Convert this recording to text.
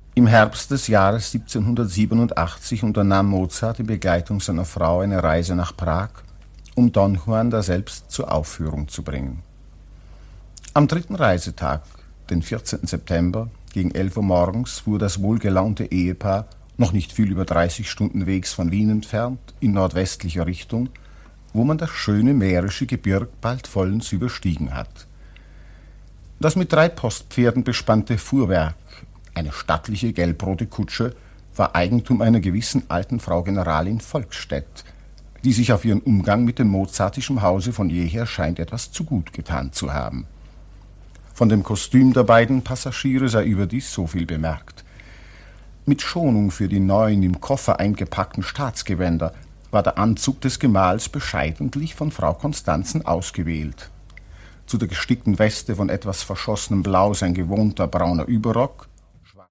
Im Herbst des Jahres 1787 unternahm Mozart in Begleitung seiner Frau eine Reise nach Prag, um Don Juan daselbst zur Aufführung zu bringen. Am dritten Reisetag, den 14. September, gegen 11 Uhr morgens fuhr das wohlgelaunte Ehepaar, noch nicht viel über 30 Stunden Wegs von Wien entfernt, in nordwestlicher Richtung, wo man das schöne mährische Gebirg bald vollends überstiegen hat. Das mit 3 Postpferden bespannte Fuhrwerk, eine stattliche gelbrote Kutsche, war Eigentum einer gewissen alten Frau Generalin Volkstedt, die sich auf ihren Umgang mit dem mozartischen Hause von jeher scheint etwas zu gut getan zu haben. Von dem Kostüm der beiden Passagiere sei überdies so viel bemerkt. Mit Schonung für die neuen im Koffer eingepackten Staatsgewänder war der Anzug des Gemahls bescheidentlich von Frau Constanzen ausgewählt. Zu der gestickten Weste von etwas verschossenem Blau sein gewohnter brauner Überrock,